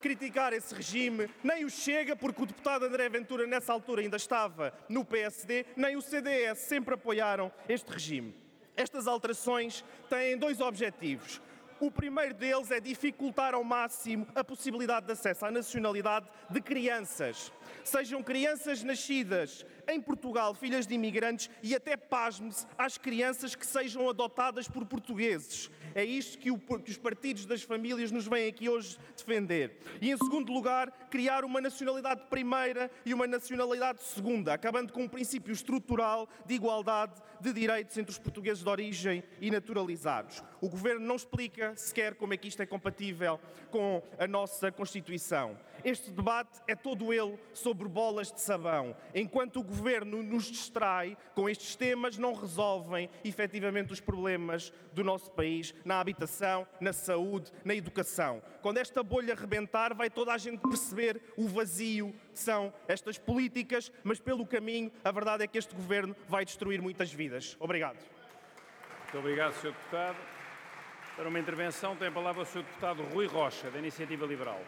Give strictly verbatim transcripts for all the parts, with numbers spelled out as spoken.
criticar esse regime, nem o Chega, porque o deputado André Ventura nessa altura ainda estava no P S D, nem o C D S sempre apoiaram este regime. Estas alterações têm dois objetivos. O primeiro deles é dificultar ao máximo a possibilidade de acesso à nacionalidade de crianças. Sejam crianças nascidas em Portugal, filhas de imigrantes, e até, pasme-se, às crianças que sejam adotadas por portugueses. É isto que, o, que os partidos das famílias nos vêm aqui hoje defender. E, em segundo lugar, criar uma nacionalidade primeira e uma nacionalidade segunda, acabando com um princípio estrutural de igualdade de direitos entre os portugueses de origem e naturalizados. O Governo não explica sequer como é que isto é compatível com a nossa Constituição. Este debate é todo ele sobre bolas de sabão. Enquanto o Governo nos distrai com estes temas, não resolvem efetivamente os problemas do nosso país na habitação, na saúde, na educação. Quando esta bolha rebentar, vai toda a gente perceber o vazio que são estas políticas, mas pelo caminho, a verdade é que este Governo vai destruir muitas vidas. Obrigado. Muito obrigado, senhor Deputado. Para uma intervenção, tem a palavra o senhor Deputado Rui Rocha, da Iniciativa Liberal.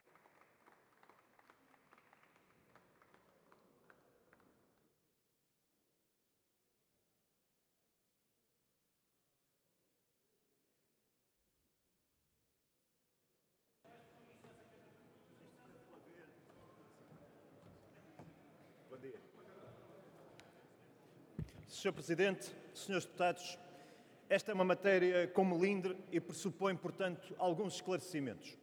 Bom dia. senhor Presidente, senhores Deputados, esta é uma matéria com melindre e pressupõe, portanto, alguns esclarecimentos.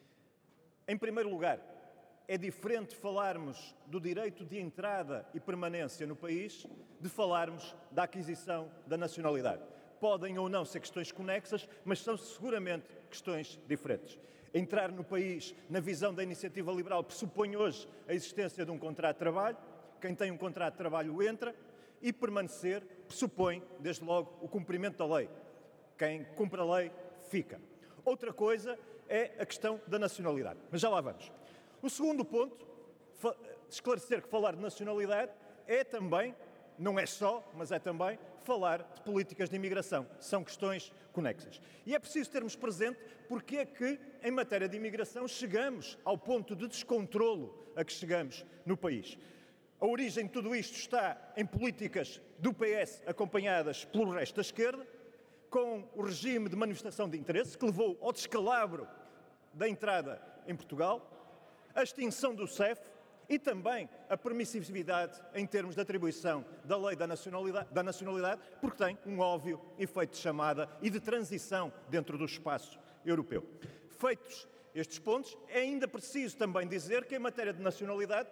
Em primeiro lugar, é diferente falarmos do direito de entrada e permanência no país de falarmos da aquisição da nacionalidade. Podem ou não ser questões conexas, mas são seguramente questões diferentes. Entrar no país, na visão da Iniciativa Liberal, pressupõe hoje a existência de um contrato de trabalho. Quem tem um contrato de trabalho entra. E permanecer pressupõe, desde logo, o cumprimento da lei. Quem cumpre a lei, fica. Outra coisa é a questão da nacionalidade. Mas já lá vamos. O segundo ponto, esclarecer que falar de nacionalidade é também, não é só, mas é também, falar de políticas de imigração. São questões conexas. E é preciso termos presente porque é que, em matéria de imigração, chegamos ao ponto de descontrolo a que chegamos no país. A origem de tudo isto está em políticas do P S acompanhadas pelo resto da esquerda, com o regime de manifestação de interesse que levou ao descalabro da entrada em Portugal, a extinção do C E F e também a permissividade em termos de atribuição da lei da nacionalidade, da nacionalidade, porque tem um óbvio efeito de chamada e de transição dentro do espaço europeu. Feitos estes pontos, é ainda preciso também dizer que em matéria de nacionalidade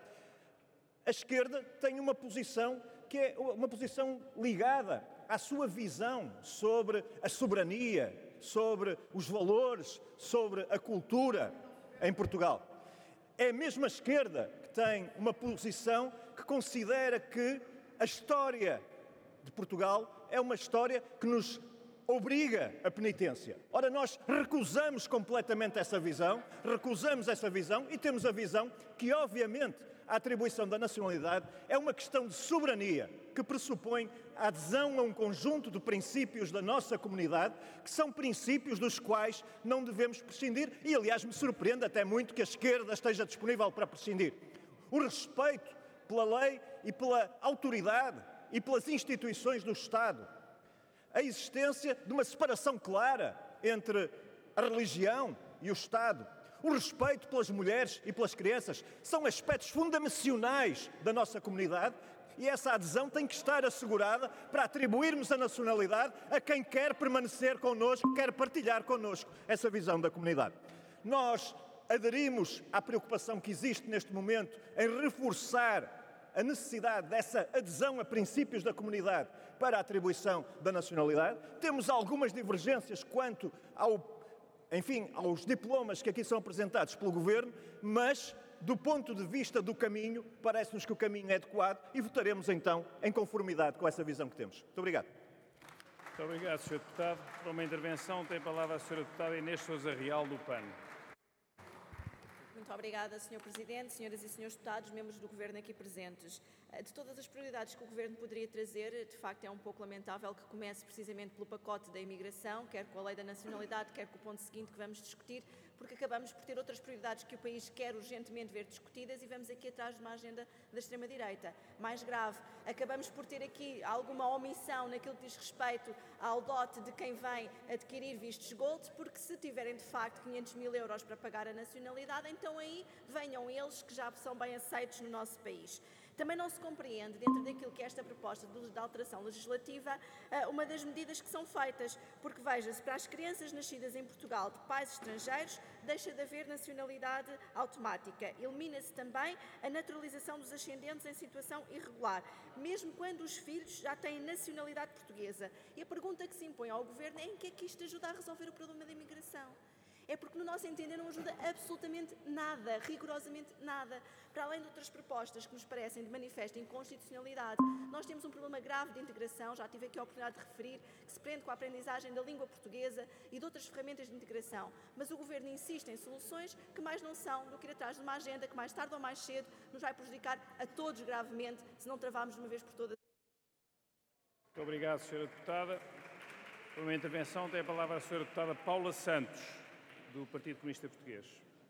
a esquerda tem uma posição que é uma posição ligada à sua visão sobre a soberania, sobre os valores, sobre a cultura em Portugal. É a mesma esquerda que tem uma posição que considera que a história de Portugal é uma história que nos obriga à penitência. Ora, nós recusamos completamente essa visão, recusamos essa visão e temos a visão que, obviamente, a atribuição da nacionalidade é uma questão de soberania que pressupõe a adesão a um conjunto de princípios da nossa comunidade, que são princípios dos quais não devemos prescindir e, aliás, me surpreende até muito que a esquerda esteja disponível para prescindir. O respeito pela lei e pela autoridade e pelas instituições do Estado. A existência de uma separação clara entre a religião e o Estado. O respeito pelas mulheres e pelas crianças são aspectos fundacionais da nossa comunidade e essa adesão tem que estar assegurada para atribuirmos a nacionalidade a quem quer permanecer connosco, quer partilhar connosco essa visão da comunidade. Nós aderimos à preocupação que existe neste momento em reforçar a necessidade dessa adesão a princípios da comunidade para a atribuição da nacionalidade. Temos algumas divergências quanto ao enfim, aos diplomas que aqui são apresentados pelo Governo, mas, do ponto de vista do caminho, parece-nos que o caminho é adequado e votaremos, então, em conformidade com essa visão que temos. Muito obrigado. Muito obrigado, senhor Deputado. Para uma intervenção, tem a palavra a senhora Deputada Inês Sousa Real, do P A N. Muito obrigada, senhor Presidente, senhoras e senhores deputados, membros do Governo aqui presentes. De todas as prioridades que o Governo poderia trazer, de facto é um pouco lamentável que comece precisamente pelo pacote da imigração, quer com a lei da nacionalidade, quer com o ponto seguinte que vamos discutir, porque acabamos por ter outras prioridades que o país quer urgentemente ver discutidas e vamos aqui atrás de uma agenda da extrema-direita. Mais grave, acabamos por ter aqui alguma omissão naquilo que diz respeito ao dote de quem vem adquirir vistos gold, porque se tiverem de facto quinhentos mil euros para pagar a nacionalidade, então aí venham eles que já são bem aceitos no nosso país. Também não se compreende, dentro daquilo que é esta proposta de alteração legislativa, uma das medidas que são feitas, porque veja-se, para as crianças nascidas em Portugal de pais estrangeiros, deixa de haver nacionalidade automática. Elimina-se também a naturalização dos ascendentes em situação irregular, mesmo quando os filhos já têm nacionalidade portuguesa. E a pergunta que se impõe ao Governo é em que é que isto ajuda a resolver o problema da imigração? É porque, no nosso entender, não ajuda absolutamente nada, rigorosamente nada. Para além de outras propostas que nos parecem de manifesta inconstitucionalidade, nós temos um problema grave de integração, já tive aqui a oportunidade de referir, que se prende com a aprendizagem da língua portuguesa e de outras ferramentas de integração. Mas o Governo insiste em soluções que mais não são do que ir atrás de uma agenda que, mais tarde ou mais cedo, nos vai prejudicar a todos gravemente, se não travarmos de uma vez por todas. Muito obrigado, senhora Deputada. Por uma intervenção, tem a palavra a senhora Deputada Paula Santos, do Partido Comunista Português.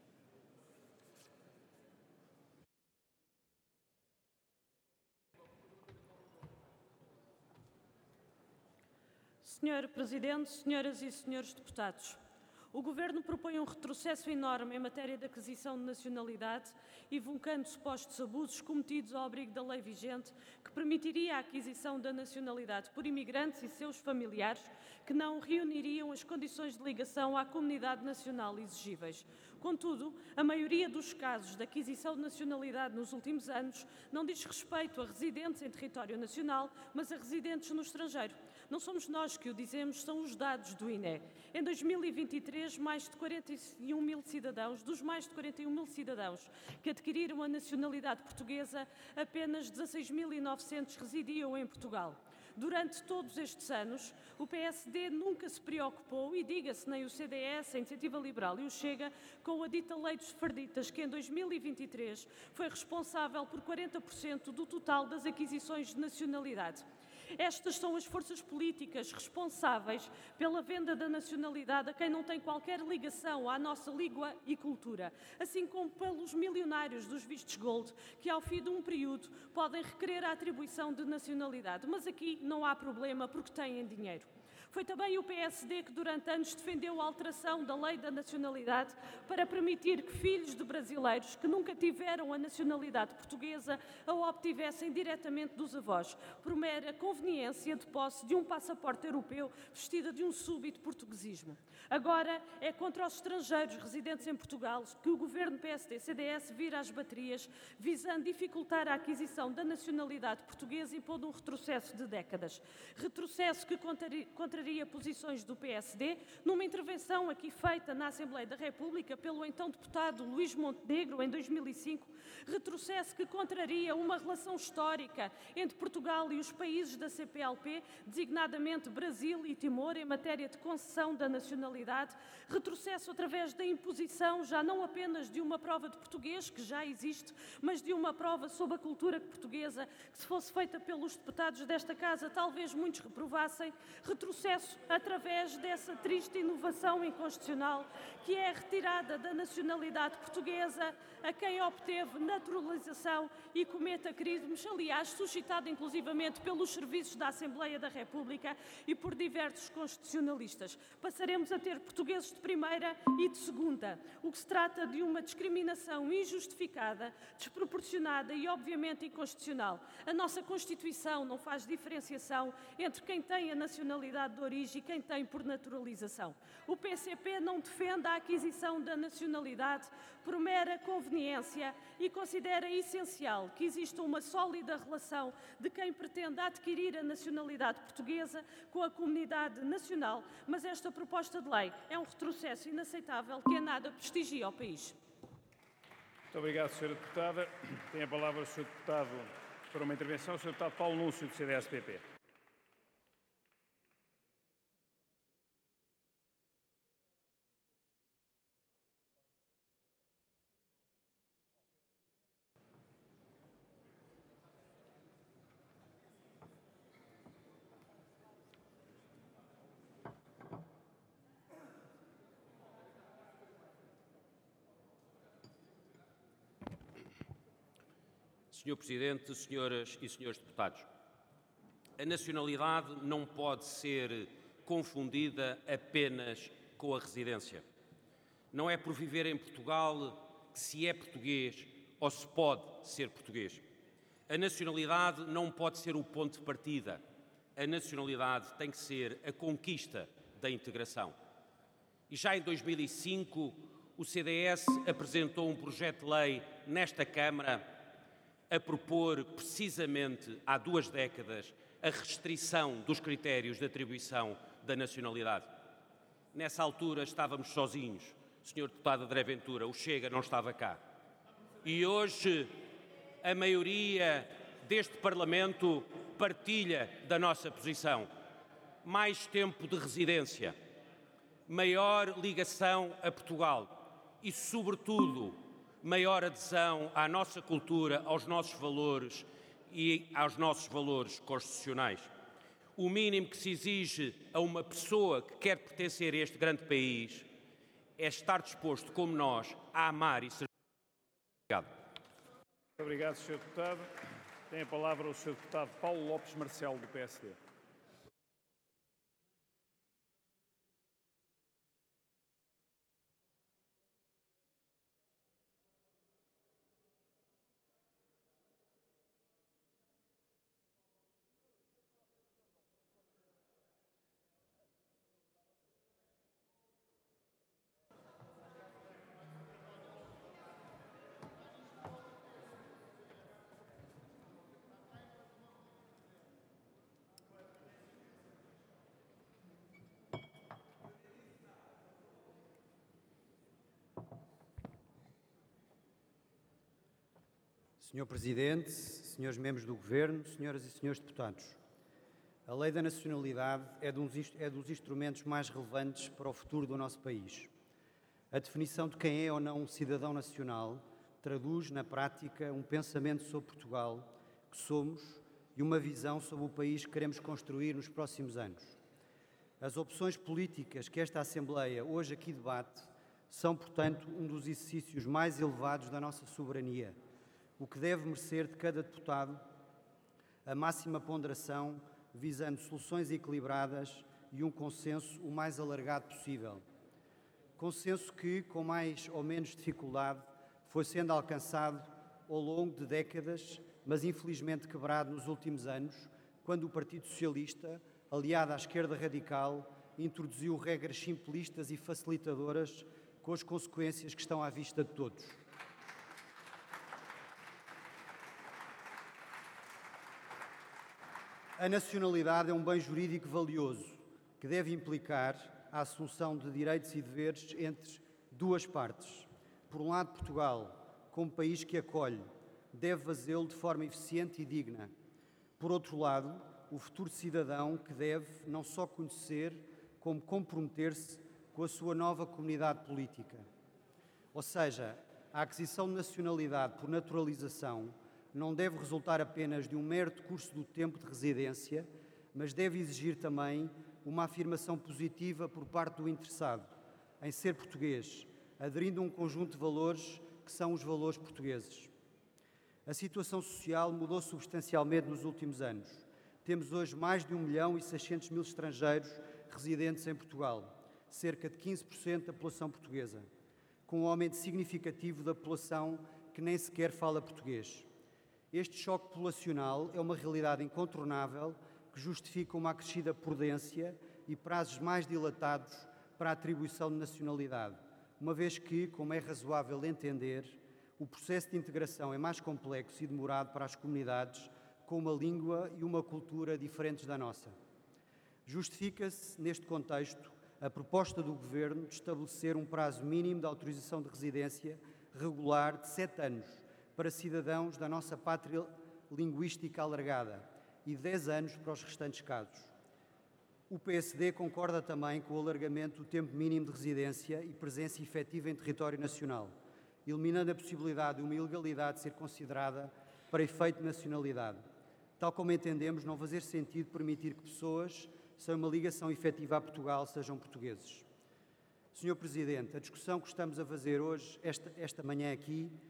senhor Presidente, senhoras e senhores deputados, o Governo propõe um retrocesso enorme em matéria de aquisição de nacionalidade, evocando supostos abusos cometidos ao abrigo da lei vigente, que permitiria a aquisição da nacionalidade por imigrantes e seus familiares que não reuniriam as condições de ligação à comunidade nacional exigíveis. Contudo, a maioria dos casos de aquisição de nacionalidade nos últimos anos não diz respeito a residentes em território nacional, mas a residentes no estrangeiro. Não somos nós que o dizemos, são os dados do I N E. Em dois mil e vinte e três, mais de quarenta e um mil cidadãos, dos mais de quarenta e um mil cidadãos que adquiriram a nacionalidade portuguesa, apenas dezasseis mil e novecentos residiam em Portugal. Durante todos estes anos, o P S D nunca se preocupou, e diga-se nem o C D S, a Iniciativa Liberal e o Chega, com a dita Lei dos Sefarditas, que em dois mil e vinte e três foi responsável por quarenta por cento do total das aquisições de nacionalidade. Estas são as forças políticas responsáveis pela venda da nacionalidade a quem não tem qualquer ligação à nossa língua e cultura, assim como pelos milionários dos vistos gold, que ao fim de um período podem requerer a atribuição de nacionalidade. Mas aqui não há problema porque têm dinheiro. Foi também o P S D que durante anos defendeu a alteração da lei da nacionalidade para permitir que filhos de brasileiros que nunca tiveram a nacionalidade portuguesa a obtivessem diretamente dos avós, por mera conveniência de posse de um passaporte europeu vestida de um súbito portuguesismo. Agora é contra os estrangeiros residentes em Portugal que o governo P S D-C D S vira as baterias, visando dificultar a aquisição da nacionalidade portuguesa e pondo um retrocesso de décadas. Retrocesso que contraria posições do P S D, numa intervenção aqui feita na Assembleia da República pelo então deputado Luís Montenegro, em dois mil e cinco, retrocesso que contraria uma relação histórica entre Portugal e os países da C P L P, designadamente Brasil e Timor, em matéria de concessão da nacionalidade, retrocesso através da imposição já não apenas de uma prova de português, que já existe, mas de uma prova sobre a cultura portuguesa, que se fosse feita pelos deputados desta Casa, talvez muitos reprovassem, retrocesso através dessa triste inovação inconstitucional, que é a retirada da nacionalidade portuguesa a quem obteve naturalização e cometa crimes, aliás, suscitado inclusivamente pelos serviços da Assembleia da República e por diversos constitucionalistas. Passaremos a ter portugueses de primeira e de segunda, o que se trata de uma discriminação injustificada, desproporcionada e obviamente inconstitucional. A nossa Constituição não faz diferenciação entre quem tem a nacionalidade de origem e quem tem por naturalização. O P C P não defende a aquisição da nacionalidade por mera conveniência e considera essencial que exista uma sólida relação de quem pretende adquirir a nacionalidade portuguesa com a comunidade nacional, mas esta proposta de lei é um retrocesso inaceitável que em nada prestigia o país. Muito obrigado, senhora Deputada. Tem a palavra o senhor Deputado para uma intervenção, o senhor Deputado Paulo Núncio, do C D S P P. senhor Presidente, senhoras e senhores deputados, a nacionalidade não pode ser confundida apenas com a residência. Não é por viver em Portugal que se é português ou se pode ser português. A nacionalidade não pode ser o ponto de partida. A nacionalidade tem que ser a conquista da integração. E já em dois mil e cinco, o C D S apresentou um projeto de lei nesta Câmara a propor, precisamente há duas décadas, a restrição dos critérios de atribuição da nacionalidade. Nessa altura estávamos sozinhos, senhor deputado André Ventura, o Chega não estava cá. E hoje a maioria deste Parlamento partilha da nossa posição. Mais tempo de residência, maior ligação a Portugal e, sobretudo, maior adesão à nossa cultura, aos nossos valores e aos nossos valores constitucionais. O mínimo que se exige a uma pessoa que quer pertencer a este grande país é estar disposto, como nós, a amar e servir. Obrigado. Muito obrigado, senhor Deputado. Tem a palavra o senhor Deputado Paulo Lopes Marcelo, do P S D. senhor Presidente, senhores membros do Governo, senhoras e senhores deputados, a Lei da Nacionalidade é, de uns, é dos instrumentos mais relevantes para o futuro do nosso país. A definição de quem é ou não um cidadão nacional traduz, na prática, um pensamento sobre Portugal que somos e uma visão sobre o país que queremos construir nos próximos anos. As opções políticas que esta Assembleia hoje aqui debate são, portanto, um dos exercícios mais elevados da nossa soberania, o que deve merecer de cada deputado a máxima ponderação, visando soluções equilibradas e um consenso o mais alargado possível. Consenso que, com mais ou menos dificuldade, foi sendo alcançado ao longo de décadas, mas infelizmente quebrado nos últimos anos, quando o Partido Socialista, aliado à esquerda radical, introduziu regras simplistas e facilitadoras com as consequências que estão à vista de todos. A nacionalidade é um bem jurídico valioso que deve implicar a assunção de direitos e deveres entre duas partes. Por um lado, Portugal, como país que acolhe, deve fazê-lo de forma eficiente e digna. Por outro lado, o futuro cidadão que deve não só conhecer, como comprometer-se com a sua nova comunidade política. Ou seja, a aquisição de nacionalidade por naturalização não deve resultar apenas de um mero decurso do tempo de residência, mas deve exigir também uma afirmação positiva por parte do interessado em ser português, aderindo a um conjunto de valores que são os valores portugueses. A situação social mudou substancialmente nos últimos anos. Temos hoje mais de um milhão e seiscentos mil estrangeiros residentes em Portugal, cerca de quinze por cento da população portuguesa, com um aumento significativo da população que nem sequer fala português. Este choque populacional é uma realidade incontornável que justifica uma acrescida prudência e prazos mais dilatados para a atribuição de nacionalidade, uma vez que, como é razoável entender, o processo de integração é mais complexo e demorado para as comunidades com uma língua e uma cultura diferentes da nossa. Justifica-se, neste contexto, a proposta do Governo de estabelecer um prazo mínimo de autorização de residência regular de sete anos para cidadãos da nossa pátria linguística alargada e dez anos para os restantes casos. O P S D concorda também com o alargamento do tempo mínimo de residência e presença efetiva em território nacional, eliminando a possibilidade de uma ilegalidade ser considerada para efeito de nacionalidade. Tal como entendemos, não fazer sentido permitir que pessoas sem uma ligação efetiva a Portugal sejam portugueses. senhor Presidente, a discussão que estamos a fazer hoje, esta, esta manhã aqui,